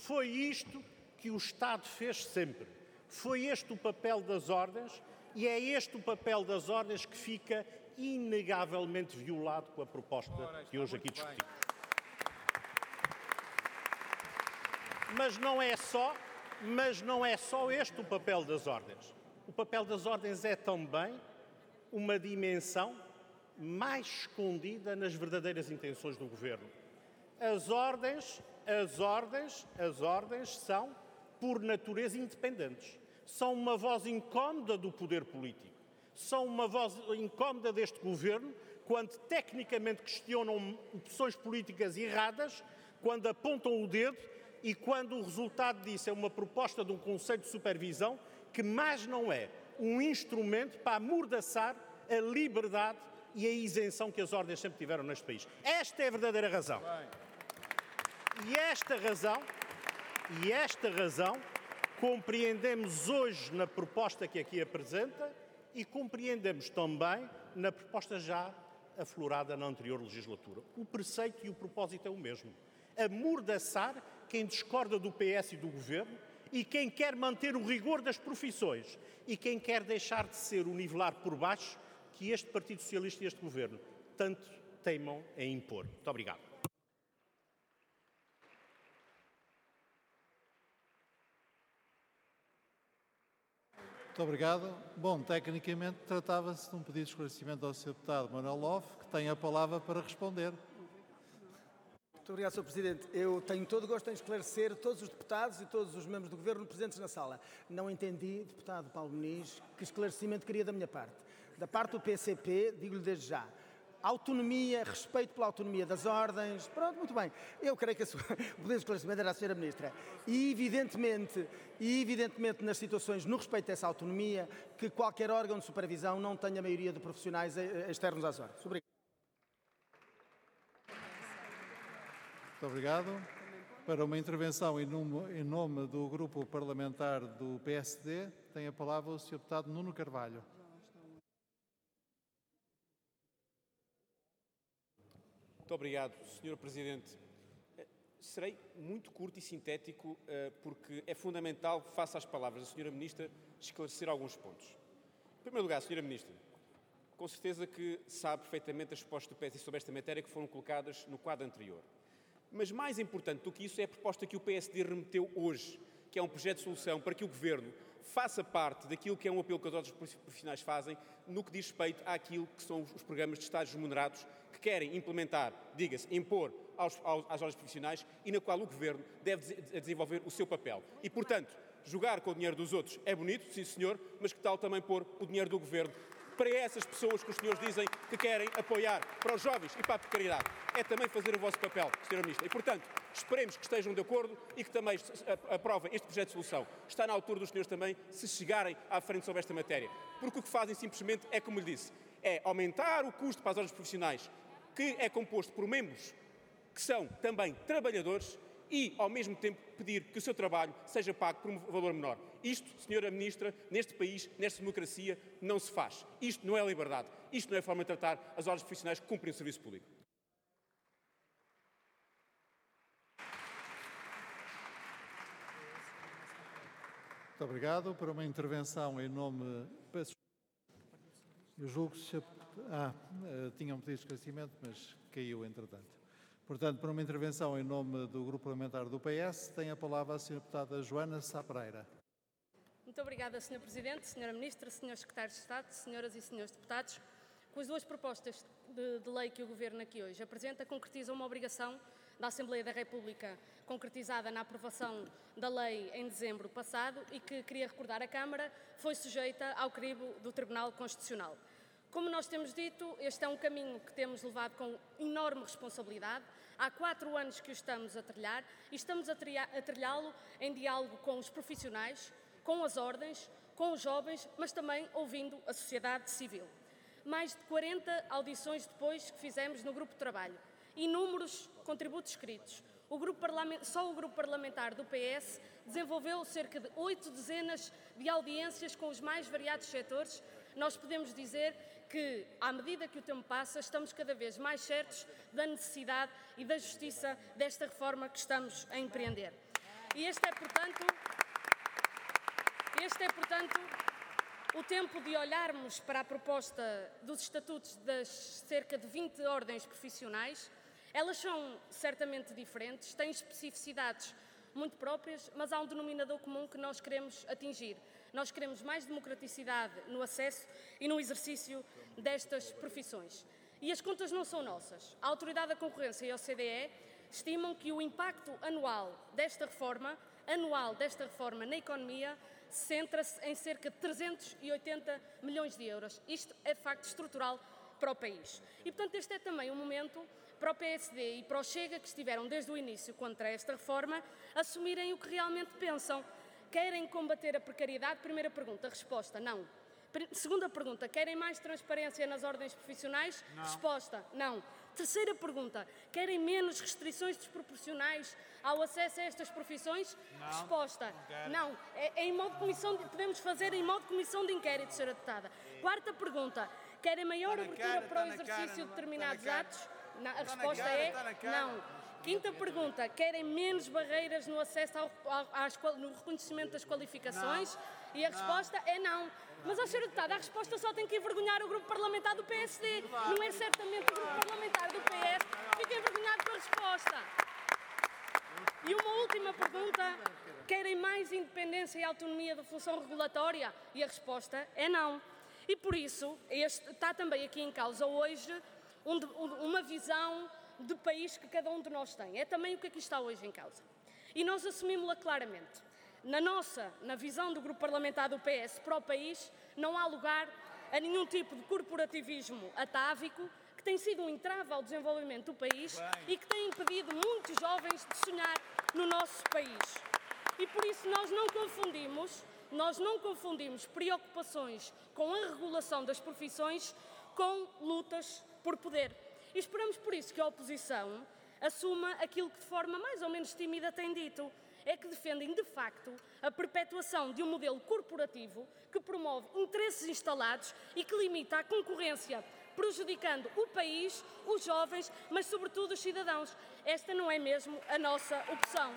Foi isto que o Estado fez sempre. Foi este o papel das ordens e é este o papel das ordens que fica inegavelmente violado com a proposta que hoje aqui discutimos. Mas não é só este o papel das ordens. O papel das ordens é também uma dimensão mais escondida nas verdadeiras intenções do Governo. As ordens são, por natureza, independentes. São uma voz incómoda do poder político. São uma voz incómoda deste Governo quando tecnicamente questionam opções políticas erradas, quando apontam o dedo e quando o resultado disso é uma proposta de um Conselho de Supervisão que mais não é um instrumento para amordaçar a liberdade e a isenção que as ordens sempre tiveram neste país. Esta é a verdadeira razão. E esta razão compreendemos hoje na proposta que aqui apresenta e compreendemos também na proposta já aflorada na anterior legislatura. O preceito e o propósito é o mesmo. Amordaçar quem discorda do PS e do Governo e quem quer manter o rigor das profissões e quem quer deixar de ser o nivelar por baixo que este Partido Socialista e este Governo tanto teimam em impor. Muito obrigado. Muito obrigado. Bom, tecnicamente tratava-se de um pedido de esclarecimento ao Sr. Deputado Manuel Love, que tem a palavra para responder. Muito obrigado, Sr. Presidente. Eu tenho todo o gosto em esclarecer todos os deputados e todos os membros do Governo presentes na sala. Não entendi, deputado Paulo Muniz, que esclarecimento queria da minha parte. Da parte do PCP, digo-lhe desde já, autonomia, respeito pela autonomia das ordens, pronto, muito bem. Eu creio que o poder de esclarecimento era a Sra. Ministra. E evidentemente, nas situações, no respeito a essa autonomia, que qualquer órgão de supervisão não tenha maioria de profissionais externos às ordens. Obrigado. Muito obrigado. Para uma intervenção em nome do Grupo Parlamentar do PSD, tem a palavra o Sr. Deputado Nuno Carvalho. Muito obrigado, Sr. Presidente. Serei muito curto e sintético porque é fundamental, face às palavras da Sra. Ministra, esclarecer alguns pontos. Em primeiro lugar, Sra. Ministra, com certeza que sabe perfeitamente as propostas do PSD sobre esta matéria que foram colocadas no quadro anterior. Mas mais importante do que isso é a proposta que o PSD remeteu hoje, que é um projeto de solução para que o Governo faça parte daquilo que é um apelo que as ordens profissionais fazem no que diz respeito àquilo que são os programas de estágios remunerados que querem implementar, diga-se, impor às ordens profissionais e na qual o Governo deve desenvolver o seu papel. E, portanto, jogar com o dinheiro dos outros é bonito, sim senhor, mas que tal também pôr o dinheiro do Governo para essas pessoas que os senhores dizem que querem apoiar, para os jovens e para a precariedade. É também fazer o vosso papel, Sra. Ministra. E, portanto, esperemos que estejam de acordo e que também aprovem este projeto de solução. Está na altura dos senhores também se chegarem à frente sobre esta matéria. Porque o que fazem simplesmente é, como lhe disse, é aumentar o custo para as ordens profissionais, que é composto por membros que são também trabalhadores e, ao mesmo tempo, pedir que o seu trabalho seja pago por um valor menor. Isto, Sra. Ministra, neste país, nesta democracia, não se faz. Isto não é liberdade. Isto não é forma de tratar as ordens profissionais que cumprem o serviço público. Muito obrigado. Para uma intervenção em nome... Eu julgo que tinha um pedido de esclarecimento, mas caiu entretanto. Portanto, para uma intervenção em nome do Grupo Parlamentar do PS, tem a palavra a Sra. Deputada Joana Sá Pereira. Muito obrigada, Sr. Presidente, Sra. Ministra, Sr. Secretário de Estado, Senhoras e Senhores Deputados. Com as duas propostas de lei que o Governo aqui hoje apresenta, concretizam uma obrigação da Assembleia da República, concretizada na aprovação da lei em dezembro passado e que, queria recordar à Câmara, foi sujeita ao crivo do Tribunal Constitucional. Como nós temos dito, este é um caminho que temos levado com enorme responsabilidade. Há 4 anos que o estamos a trilhar e estamos a trilhá-lo em diálogo com os profissionais, com as ordens, com os jovens, mas também ouvindo a sociedade civil. Mais de 40 audições depois que fizemos no Grupo de Trabalho, inúmeros contributos escritos. Só o Grupo Parlamentar do PS desenvolveu cerca de 8 dezenas de audiências com os mais variados setores. Nós podemos dizer que, à medida que o tempo passa, estamos cada vez mais certos da necessidade e da justiça desta reforma que estamos a empreender. E este é, portanto, o tempo de olharmos para a proposta dos estatutos das cerca de 20 ordens profissionais. Elas são certamente diferentes, têm especificidades muito próprias, mas há um denominador comum que nós queremos atingir. Nós queremos mais democraticidade no acesso e no exercício destas profissões. E as contas não são nossas. A Autoridade da Concorrência e a OCDE estimam que o impacto anual desta reforma na economia centra-se em cerca de 380 milhões de euros. Isto é facto estrutural para o país. E, portanto, este é também um momento para o PSD e para o Chega, que estiveram desde o início contra esta reforma, assumirem o que realmente pensam. Querem combater a precariedade? Primeira pergunta. Resposta: não. Segunda pergunta: querem mais transparência nas ordens profissionais? Não. Resposta: não. Terceira pergunta: querem menos restrições desproporcionais ao acesso a estas profissões? Não. Resposta: não. Podemos fazer em modo de comissão de inquérito, Sra. Deputada. Quarta pergunta: querem maior abertura para o exercício de determinados atos? A resposta é não. Quinta pergunta: querem menos barreiras no acesso no reconhecimento das qualificações? Não. E a resposta é não. Mas, Sra. Deputada, a resposta só tem que envergonhar o grupo parlamentar do PSD. Não é certamente o grupo parlamentar do PS que fica envergonhado com a resposta. E uma última pergunta: querem mais independência e autonomia da função regulatória? E a resposta é não. E por isso, está também aqui em causa hoje uma visão de país que cada um de nós tem. É também o que aqui está hoje em causa. E nós assumimos-la claramente. Na visão do grupo parlamentar do PS para o país, não há lugar a nenhum tipo de corporativismo atávico que tem sido um entrave ao desenvolvimento do país e que tem impedido muitos jovens de sonhar no nosso país. E por isso nós não confundimos preocupações com a regulação das profissões com lutas por poder. E esperamos por isso que a oposição assuma aquilo que de forma mais ou menos tímida tem dito. É que defendem, de facto, a perpetuação de um modelo corporativo que promove interesses instalados e que limita a concorrência, prejudicando o país, os jovens, mas sobretudo os cidadãos. Esta não é mesmo a nossa opção.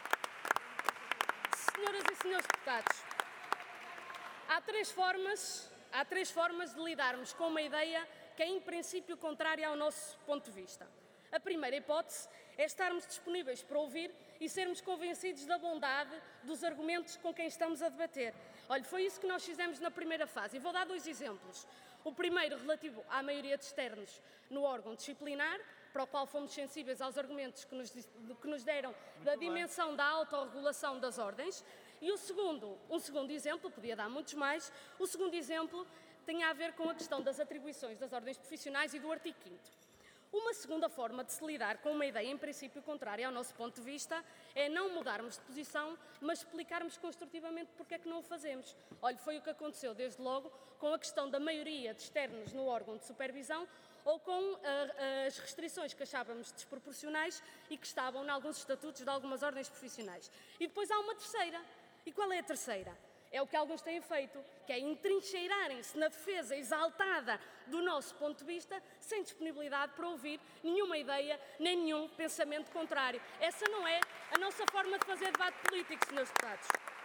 Senhoras e senhores deputados, há três formas de lidarmos com uma ideia que é, em princípio, contrária ao nosso ponto de vista. A primeira hipótese é estarmos disponíveis para ouvir e sermos convencidos da bondade dos argumentos com quem estamos a debater. Olha, foi isso que nós fizemos na primeira fase. E vou dar 2 exemplos. O primeiro relativo à maioria de externos no órgão disciplinar, para o qual fomos sensíveis aos argumentos que nos deram da dimensão da autorregulação das ordens. E um segundo exemplo, podia dar muitos mais, o segundo exemplo tem a ver com a questão das atribuições das ordens profissionais e do artigo 5º. Uma segunda forma de se lidar com uma ideia em princípio contrária ao nosso ponto de vista é não mudarmos de posição, mas explicarmos construtivamente porque é que não o fazemos. Olha, foi o que aconteceu desde logo com a questão da maioria de externos no órgão de supervisão ou com as restrições que achávamos desproporcionais e que estavam em alguns estatutos de algumas ordens profissionais. E depois há uma terceira. E qual é a terceira? É o que alguns têm feito, que é entrincheirarem-se na defesa exaltada do nosso ponto de vista, sem disponibilidade para ouvir nenhuma ideia, nem nenhum pensamento contrário. Essa não é a nossa forma de fazer debate político, senhores deputados.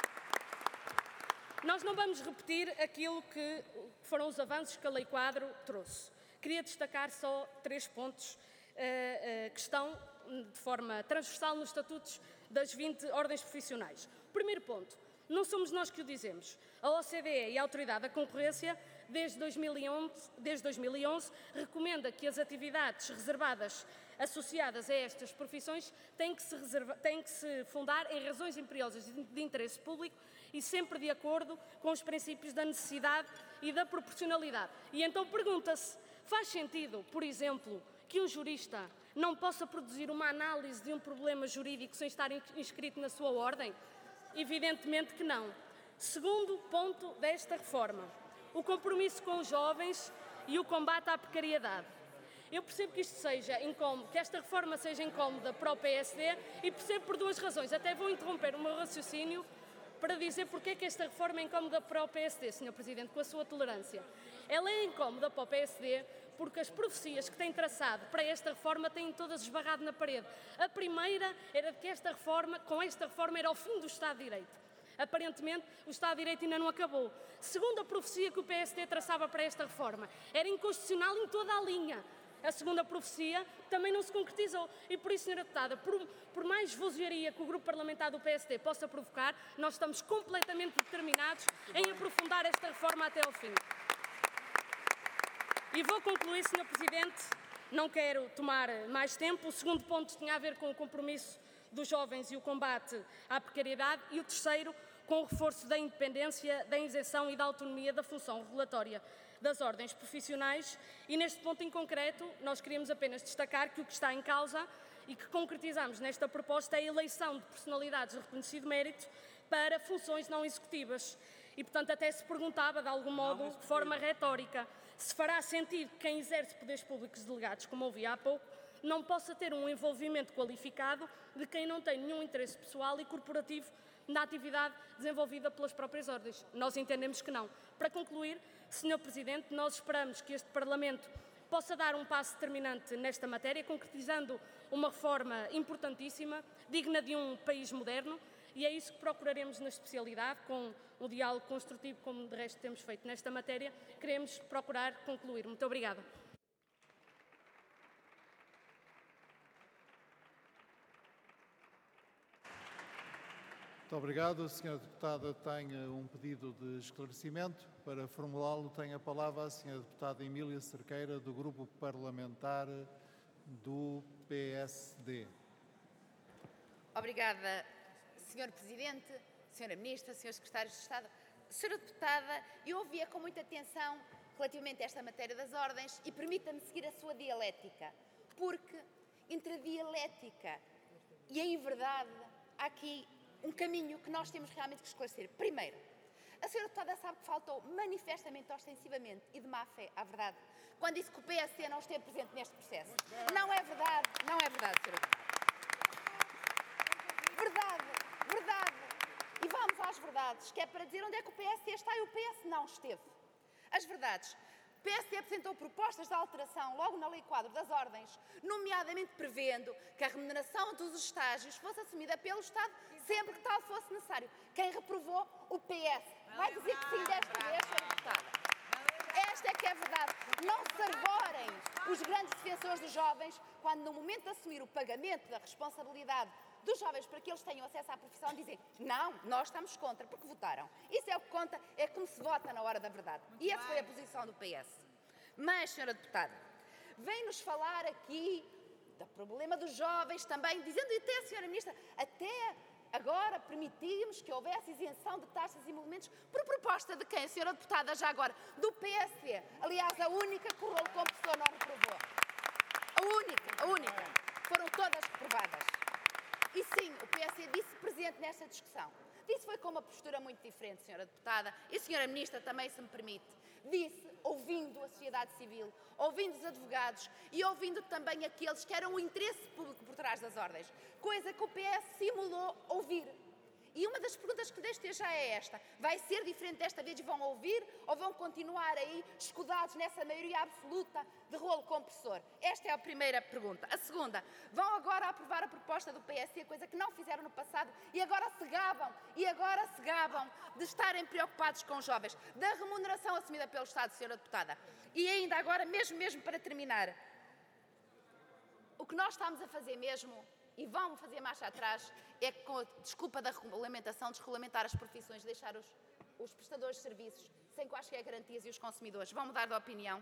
Nós não vamos repetir aquilo que foram os avanços que a Lei Quadro trouxe. Queria destacar só 3 pontos que estão de forma transversal nos estatutos das 20 ordens profissionais. Primeiro ponto. Não somos nós que o dizemos. A OCDE e a Autoridade da Concorrência, desde 2011, recomenda que as atividades reservadas associadas a estas profissões têm que se fundar em razões imperiosas de interesse público e sempre de acordo com os princípios da necessidade e da proporcionalidade. E então pergunta-se, faz sentido, por exemplo, que um jurista não possa produzir uma análise de um problema jurídico sem estar inscrito na sua ordem? Evidentemente que não. Segundo ponto desta reforma, o compromisso com os jovens e o combate à precariedade. Eu percebo que isto seja incómodo, que esta reforma seja incómoda para o PSD e percebo por 2 razões. Até vou interromper o meu raciocínio para dizer porque é que esta reforma é incómoda para o PSD, Sr. Presidente, com a sua tolerância. Ela é incómoda para o PSD porque as profecias que têm traçado para esta reforma têm todas esbarrado na parede. A primeira era de que com esta reforma era o fim do Estado de Direito. Aparentemente, o Estado de Direito ainda não acabou. Segunda profecia que o PSD traçava para esta reforma, era inconstitucional em toda a linha. A segunda profecia também não se concretizou. E por isso, Sra. Deputada, por mais vozearia que o grupo parlamentar do PSD possa provocar, nós estamos completamente determinados em aprofundar esta reforma até ao fim. E vou concluir, Sr. Presidente, não quero tomar mais tempo. O segundo ponto tinha a ver com o compromisso dos jovens e o combate à precariedade, e o terceiro com o reforço da independência, da isenção e da autonomia da função regulatória das ordens profissionais. E neste ponto em concreto, nós queríamos apenas destacar que o que está em causa e que concretizamos nesta proposta é a eleição de personalidades de reconhecido mérito para funções não executivas. E, portanto, até se perguntava, de algum modo, de forma retórica, se fará sentido que quem exerce poderes públicos delegados, como ouvi há pouco, não possa ter um envolvimento qualificado de quem não tem nenhum interesse pessoal e corporativo na atividade desenvolvida pelas próprias ordens. Nós entendemos que não. Para concluir, Sr. Presidente, nós esperamos que este Parlamento possa dar um passo determinante nesta matéria, concretizando uma reforma importantíssima, digna de um país moderno, e é isso que procuraremos na especialidade, com o diálogo construtivo, como de resto temos feito nesta matéria, queremos procurar concluir. Muito obrigada. Muito obrigado. A senhora deputada tem um pedido de esclarecimento. Para formulá-lo, tem a palavra a senhora deputada Emília Cerqueira, do Grupo Parlamentar do PSD. Obrigada, Sr. Presidente, Sra. Ministra, Srs. Secretários de Estado. Sra. Deputada, eu ouvia com muita atenção relativamente a esta matéria das ordens e permita-me seguir a sua dialética, porque entre a dialética e a inverdade há aqui um caminho que nós temos realmente que esclarecer. Primeiro, a Sra. Deputada sabe que faltou manifestamente, ostensivamente e de má fé à verdade, quando disse que o PSD não esteve presente neste processo. Não é verdade, não é verdade, Sra. Deputada. Verdade. E vamos às verdades, que é para dizer onde é que o PSD está e o PS não esteve. As verdades. O PSD apresentou propostas de alteração logo na Lei Quadro das Ordens, nomeadamente prevendo que a remuneração dos estágios fosse assumida pelo Estado sempre que tal fosse necessário. Quem reprovou? O PS. Vai dizer que sim desta vez, Sra. Deputada. Esta é que é a verdade. Não se arvorem os grandes defensores dos jovens quando, no momento de assumir o pagamento da responsabilidade dos jovens para que eles tenham acesso à profissão, dizem não, nós estamos contra, porque votaram. Isso é o que conta, é como se vota na hora da verdade. E essa foi a posição do PS. Mas, Sra. Deputada, vem-nos falar aqui do problema dos jovens também, dizendo até, Sra. Ministra, até agora permitimos que houvesse isenção de taxas e emolumentos por proposta de quem, Sra. Deputada, já agora? Do PSD. Aliás, a única que o rolo compressor não reprovou. A única. Foram todas reprovadas. E sim, o PSD disse presente nesta discussão. Disse foi com uma postura muito diferente, Sra. Deputada, e a Sra. Ministra também, se me permite. Disse, ouvindo a sociedade civil, ouvindo os advogados e ouvindo também aqueles que eram o interesse público por trás das ordens, coisa que o PS simulou ouvir. E uma das perguntas que lhe deixo já é esta. Vai ser diferente desta vez e vão ouvir ou vão continuar aí escudados nessa maioria absoluta de rolo compressor? Esta é a primeira pergunta. A segunda, vão agora aprovar a proposta do PSD, coisa que não fizeram no passado e agora se gabam de estarem preocupados com os jovens, da remuneração assumida pelo Estado, Sra. Deputada. E ainda agora, mesmo para terminar, o que nós estamos a fazer mesmo, e vão fazer marcha atrás, é com a desculpa da regulamentação, desregulamentar as profissões, deixar os prestadores de serviços sem quaisquer garantias e os consumidores. Vão mudar de opinião.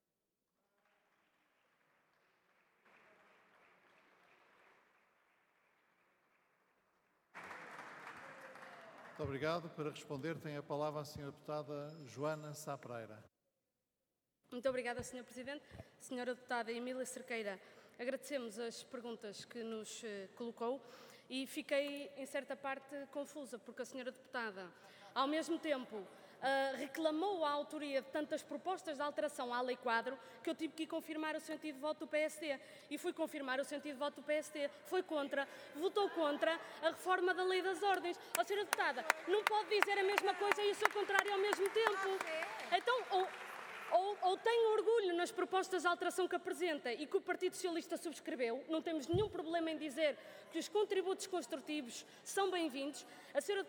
Muito obrigado. Para responder, tem a palavra a Sra. Deputada Joana Sá Pereira. Muito obrigada, Sr. Presidente. Sra. Deputada Emília Cerqueira, agradecemos as perguntas que nos colocou e fiquei, em certa parte, confusa, porque a Sra. Deputada, ao mesmo tempo, reclamou a autoria de tantas propostas de alteração à Lei Quadro que eu tive que confirmar o sentido de voto do PSD. E fui confirmar o sentido de voto do PSD. Votou contra a reforma da Lei das Ordens. Ó, Sra. Deputada, não pode dizer a mesma coisa e o seu contrário ao mesmo tempo. Então, ou tem orgulho nas propostas de alteração que apresenta e que o Partido Socialista subscreveu, não temos nenhum problema em dizer que os contributos construtivos são bem-vindos. A senhora